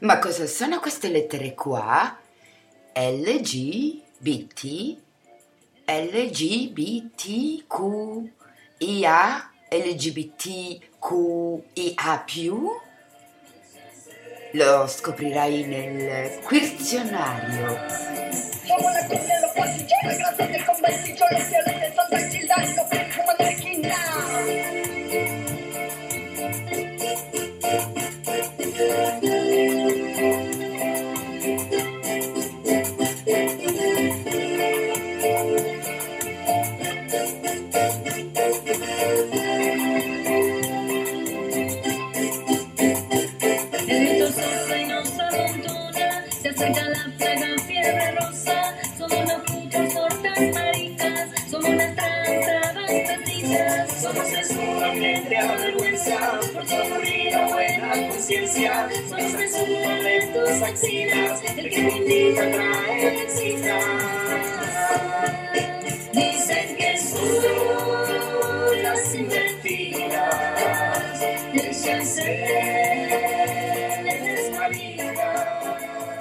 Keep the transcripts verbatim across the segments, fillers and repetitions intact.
Ma cosa sono queste lettere qua? L G B T, L G B T Q I A, L G B T Q I A più? Lo scoprirai nel Quizionario. Somos la cumbia, los pasilleros, gracias del conventillo, los fieles de Santa Gilda, los que fuman de esquina. El viento sopla y nos abandona, se acerca la plaga, fiebre rosa. Somos los putos tortas maricas, somos las transavantecitas. Somos censura frente a la vergüenza, por todo río buena conciencia. Somos censura de tus axilas, el que te indica trae citas. Dicen que son las invertidas, que se es marica.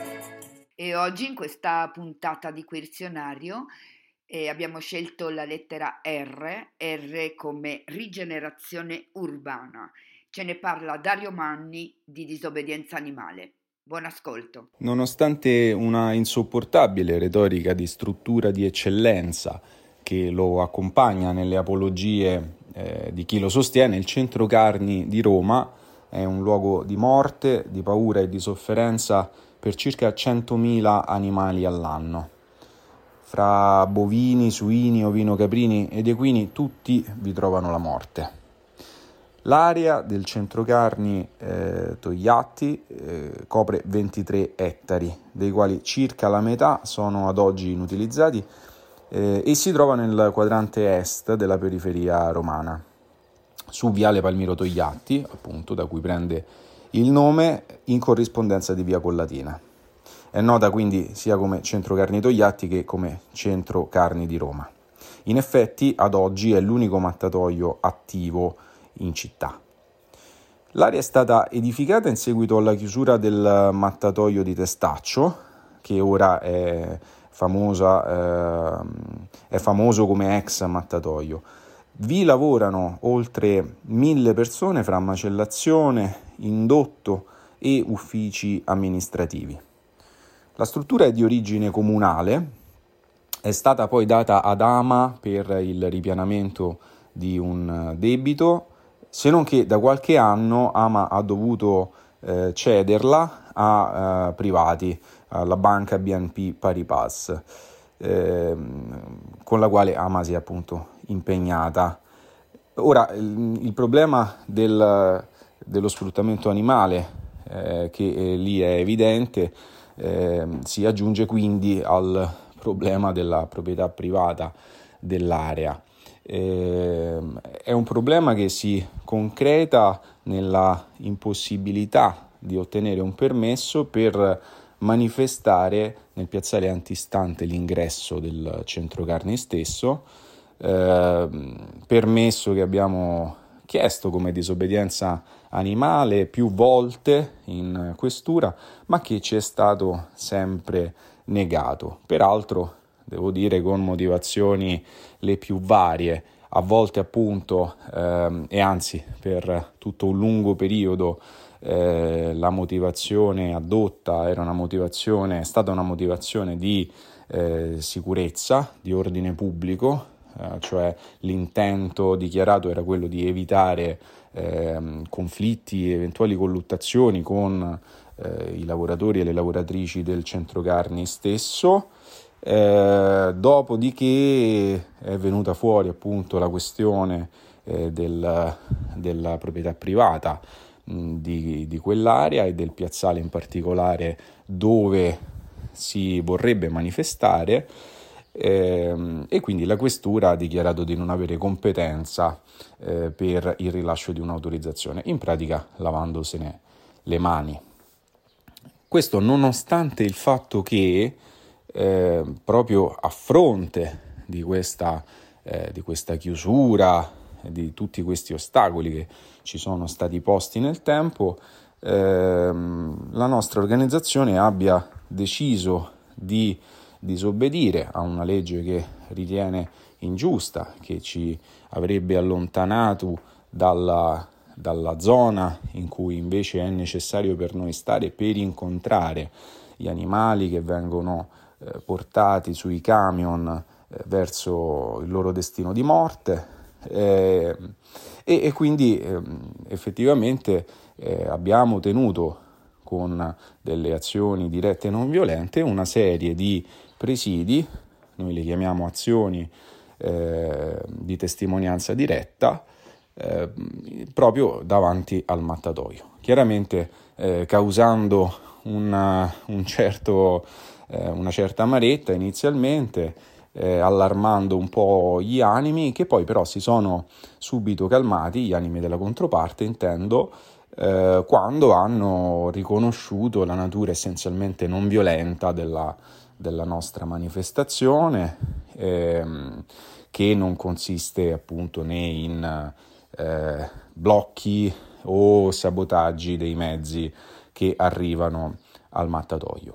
E oggi in questa puntata di Quizionario eh, abbiamo scelto la lettera R, R come rigenerazione urbana. Ce ne parla Dario Manni di disobbedienza animale. Buon ascolto. Nonostante una insopportabile retorica di struttura di eccellenza che lo accompagna nelle apologie eh, di chi lo sostiene, il centro carni di Roma è un luogo di morte, di paura e di sofferenza per circa centomila animali all'anno. Fra bovini, suini, ovino-caprini ed equini tutti vi trovano la morte. L'area del centro carni eh, Togliatti eh, copre ventitré ettari, dei quali circa la metà sono ad oggi inutilizzati eh, e si trova nel quadrante est della periferia romana, su Viale Palmiro Togliatti, appunto, da cui prende il nome, in corrispondenza di Via Collatina. È nota quindi sia come Centro Carni Togliatti che come Centro Carni di Roma. In effetti, ad oggi è l'unico mattatoio attivo in città. L'area è stata edificata in seguito alla chiusura del mattatoio di Testaccio, che ora è, famosa, eh, è famoso come ex mattatoio. Vi lavorano oltre mille persone fra macellazione, indotto e uffici amministrativi. La struttura è di origine comunale, è stata poi data ad Ama per il ripianamento di un debito, se non che da qualche anno Ama ha dovuto eh, cederla a eh, privati, alla banca B N P Paribas, eh, con la quale Ama si è appunto impegnata. Ora, il, il problema del, dello sfruttamento animale, eh, che eh, lì è evidente, eh, si aggiunge quindi al problema della proprietà privata dell'area. Eh, è un problema che si concreta nella impossibilità di ottenere un permesso per manifestare nel piazzale antistante l'ingresso del centro carni stesso, eh, permesso che abbiamo chiesto come disobbedienza animale più volte in questura, ma che ci è stato sempre negato. Peraltro, devo dire, con motivazioni le più varie, a volte appunto, ehm, e anzi per tutto un lungo periodo, eh, la motivazione adotta era una motivazione, è stata una motivazione di eh, sicurezza, di ordine pubblico, eh, cioè l'intento dichiarato era quello di evitare eh, conflitti, eventuali colluttazioni con eh, i lavoratori e le lavoratrici del centro carni stesso. Eh, dopodiché è venuta fuori appunto la questione eh, del, della proprietà privata mh, di, di quell'area e del piazzale in particolare dove si vorrebbe manifestare, eh, e quindi la questura ha dichiarato di non avere competenza eh, per il rilascio di un'autorizzazione, in pratica lavandosene le mani. Questo nonostante il fatto che Eh, proprio a fronte di questa, eh, di questa chiusura, di tutti questi ostacoli che ci sono stati posti nel tempo, ehm, la nostra organizzazione abbia deciso di disobbedire a una legge che ritiene ingiusta, che ci avrebbe allontanato dalla, dalla zona in cui invece è necessario per noi stare per incontrare gli animali che vengono eh, portati sui camion eh, verso il loro destino di morte, eh, e, e quindi eh, effettivamente eh, abbiamo tenuto con delle azioni dirette e non violente una serie di presidi, noi le chiamiamo azioni eh, di testimonianza diretta, eh, proprio davanti al mattatoio, chiaramente eh, causando una, un certo, eh, una certa amaretta inizialmente, eh, allarmando un po' gli animi, che poi però si sono subito calmati, gli animi della controparte intendo, eh, quando hanno riconosciuto la natura essenzialmente non violenta della della nostra manifestazione, ehm, che non consiste appunto né in eh, blocchi o sabotaggi dei mezzi che arrivano al mattatoio.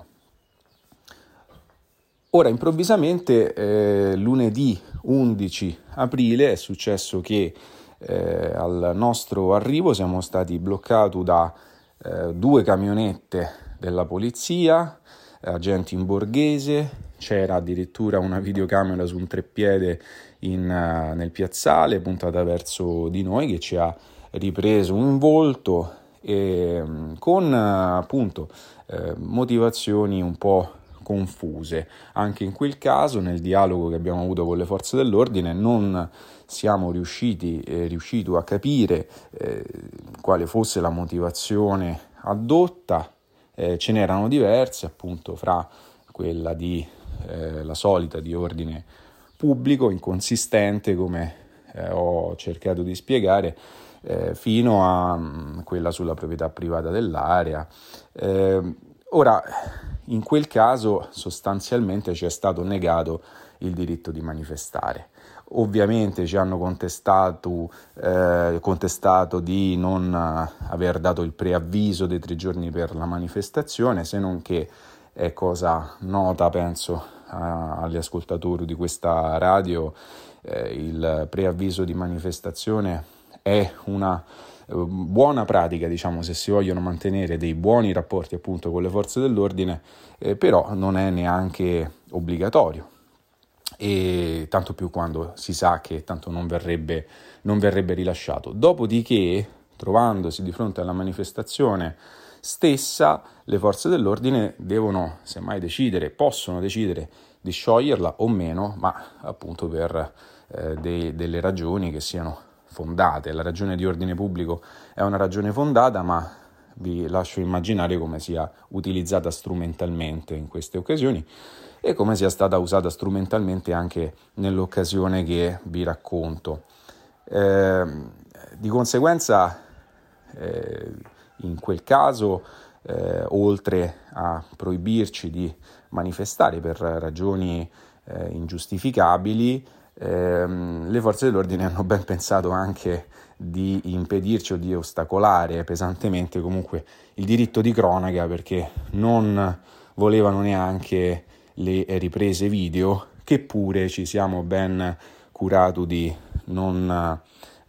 Ora, improvvisamente, eh, lunedì undici aprile è successo che eh, al nostro arrivo siamo stati bloccati da eh, due camionette della polizia, agenti in borghese, c'era addirittura una videocamera su un treppiede in, uh, nel piazzale puntata verso di noi, che ci ha ripreso un volto e, con uh, appunto eh, motivazioni un po' confuse. Anche in quel caso, nel dialogo che abbiamo avuto con le forze dell'ordine, non siamo riusciti eh, riusciti a capire eh, quale fosse la motivazione addotta. Eh, ce n'erano diverse, appunto, fra quella di eh, la solita di ordine pubblico, inconsistente, come eh, ho cercato di spiegare, eh, fino a mh, quella sulla proprietà privata dell'area. Eh, ora, in quel caso sostanzialmente ci è stato negato il diritto di manifestare. Ovviamente ci hanno contestato, eh, contestato di non aver dato il preavviso dei tre giorni per la manifestazione, se non che è cosa nota, penso, a, agli ascoltatori di questa radio, eh, il preavviso di manifestazione è una eh, buona pratica, diciamo, se si vogliono mantenere dei buoni rapporti appunto con le forze dell'ordine, eh, però non è neanche obbligatorio. E tanto più quando si sa che tanto non verrebbe, non verrebbe rilasciato. Dopodiché, trovandosi di fronte alla manifestazione stessa, le forze dell'ordine devono semmai decidere, possono decidere di scioglierla o meno, ma appunto per eh, dei, delle ragioni che siano fondate. La ragione di ordine pubblico è una ragione fondata, ma vi lascio immaginare come sia utilizzata strumentalmente in queste occasioni e come sia stata usata strumentalmente anche nell'occasione che vi racconto. Eh, di conseguenza, eh, in quel caso, eh, oltre a proibirci di manifestare per ragioni eh, ingiustificabili, ehm, le forze dell'ordine hanno ben pensato anche di impedirci o di ostacolare pesantemente comunque il diritto di cronaca, perché non volevano neanche le riprese video, che pure ci siamo ben curati di non,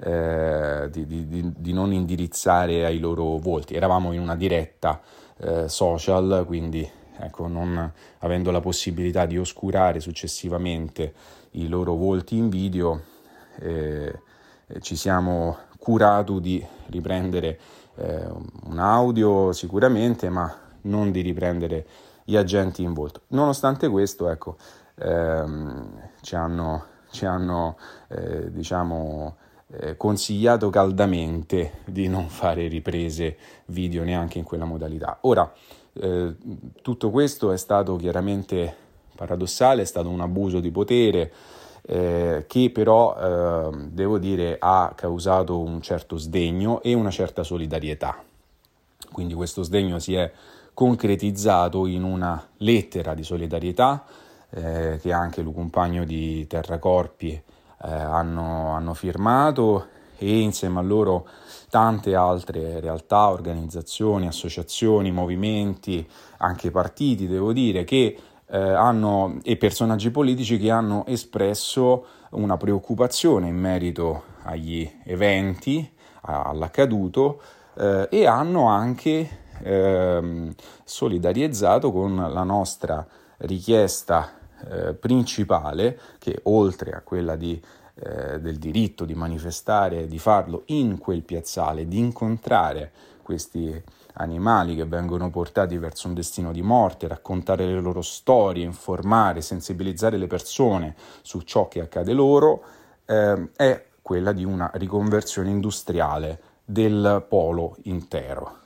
eh, di, di, di non indirizzare ai loro volti. Eravamo in una diretta eh, social, quindi ecco, non avendo la possibilità di oscurare successivamente i loro volti in video, eh, ci siamo curati di riprendere eh, un audio sicuramente, ma non di riprendere gli agenti in volto. Nonostante questo, ecco, ehm, ci hanno, ci hanno eh, diciamo, eh, consigliato caldamente di non fare riprese video neanche in quella modalità. Ora, eh, tutto questo è stato chiaramente paradossale, è stato un abuso di potere, eh, che però, eh, devo dire, ha causato un certo sdegno e una certa solidarietà. Quindi questo sdegno si è concretizzato in una lettera di solidarietà eh, che anche il compagno di Terracorpi eh, hanno, hanno firmato e insieme a loro tante altre realtà, organizzazioni, associazioni, movimenti, anche partiti, devo dire, che eh, hanno e personaggi politici che hanno espresso una preoccupazione in merito agli eventi, all'accaduto eh, e hanno anche eh, solidarizzato con la nostra richiesta eh, principale, che oltre a quella di Eh, del diritto di manifestare, di farlo in quel piazzale, di incontrare questi animali che vengono portati verso un destino di morte, raccontare le loro storie, informare, sensibilizzare le persone su ciò che accade loro, eh, è quella di una riconversione industriale del polo intero.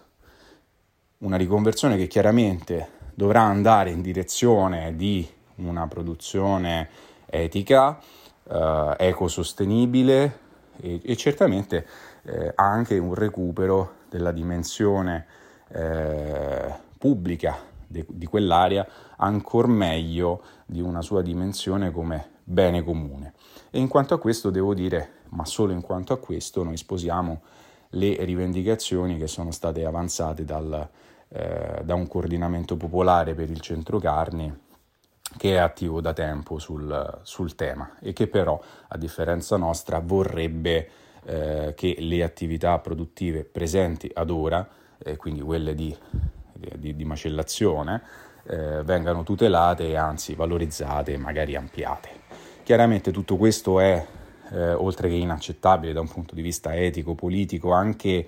Una riconversione che chiaramente dovrà andare in direzione di una produzione etica, Uh, ecosostenibile e, e certamente eh, anche un recupero della dimensione eh, pubblica de, di quell'area, ancor meglio di una sua dimensione come bene comune. E in quanto a questo devo dire, ma solo in quanto a questo, noi sposiamo le rivendicazioni che sono state avanzate dal, eh, da un coordinamento popolare per il centro carni che è attivo da tempo sul, sul tema e che però, a differenza nostra, vorrebbe eh, che le attività produttive presenti ad ora, eh, quindi quelle di, di, di macellazione, eh, vengano tutelate e anzi valorizzate e magari ampliate. Chiaramente tutto questo è, eh, oltre che inaccettabile da un punto di vista etico, politico, anche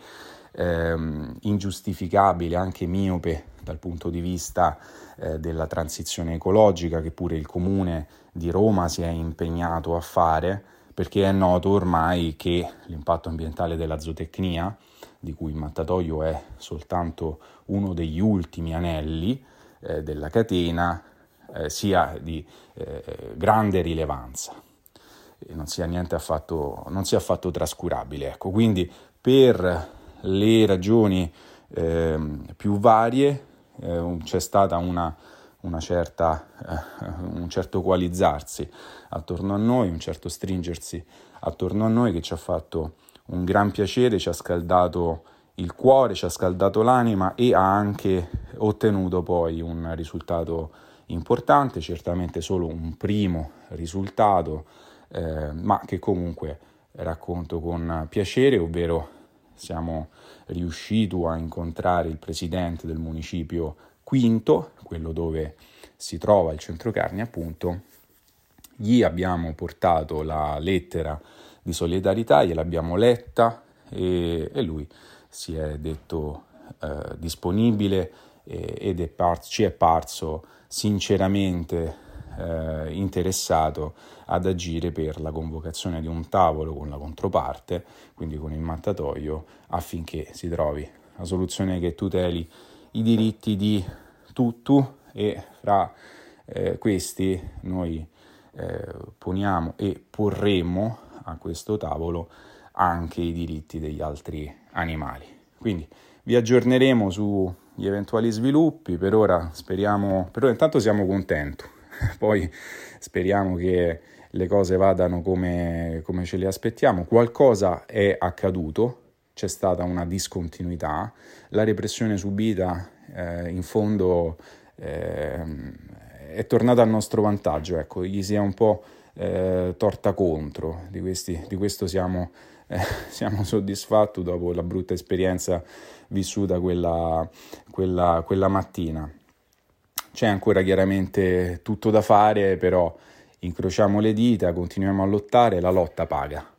ehm, ingiustificabile, anche miope dal punto di vista eh, della transizione ecologica che pure il Comune di Roma si è impegnato a fare, perché è noto ormai che l'impatto ambientale della zootecnia, di cui il mattatoio è soltanto uno degli ultimi anelli eh, della catena, eh, sia di eh, grande rilevanza e non sia niente affatto, non sia affatto trascurabile. Ecco, quindi per le ragioni eh, più varie Eh, c'è stata una, una certa, eh, un certo coalizzarsi attorno a noi, un certo stringersi attorno a noi che ci ha fatto un gran piacere, ci ha scaldato il cuore, ci ha scaldato l'anima e ha anche ottenuto poi un risultato importante, certamente solo un primo risultato, eh, ma che comunque racconto con piacere, ovvero siamo riusciti a incontrare il presidente del municipio Quinto, quello dove si trova il centro carni appunto. Gli abbiamo portato la lettera di solidarietà, gliel'abbiamo letta e, e lui si è detto eh, disponibile eh, ed è par- ci è parso sinceramente eh, interessato ad agire per la convocazione di un tavolo con la controparte, quindi con il mattatoio, affinché si trovi una soluzione che tuteli i diritti di tutti e fra eh, questi noi eh, poniamo e porremo a questo tavolo anche i diritti degli altri animali. Quindi vi aggiorneremo sugli eventuali sviluppi. Per ora speriamo, per ora intanto siamo contenti, poi speriamo che le cose vadano come, come ce le aspettiamo. Qualcosa è accaduto, c'è stata una discontinuità, la repressione subita eh, in fondo eh, è tornata a nostro vantaggio, ecco, gli si è un po' eh, torta contro, di, questi, di questo siamo, eh, siamo soddisfatti dopo la brutta esperienza vissuta quella, quella, quella mattina. C'è ancora chiaramente tutto da fare, però incrociamo le dita, continuiamo a lottare, la lotta paga.